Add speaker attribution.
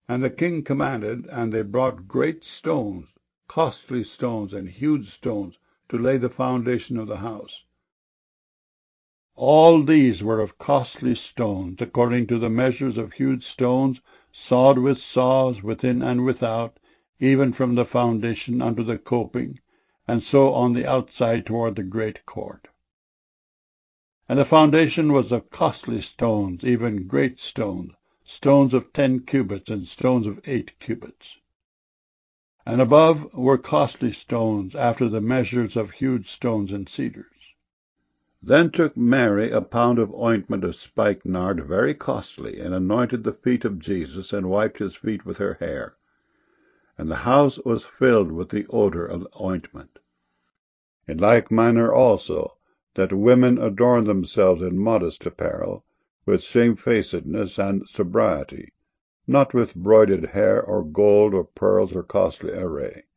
Speaker 1: And the king commanded, and they brought great stones, costly stones, and huge stones, to lay the foundation of the house. All these were of costly stones, according to the measures of huge stones, sawed with saws within and without, even from the foundation unto the coping, and so on the outside toward the great court. And the foundation was of costly stones, even great stones, stones of 10 cubits, and stones of 8 cubits. And above were costly stones, after the measures of huge stones and cedars. Then took Mary a pound of ointment of spikenard very costly, and anointed the feet of Jesus, and wiped his feet with her hair. And the house was filled with the odor of the ointment. In like manner also, that women adorn themselves in modest apparel, with shamefacedness and sobriety, not with broided hair, or gold, or pearls, or costly array.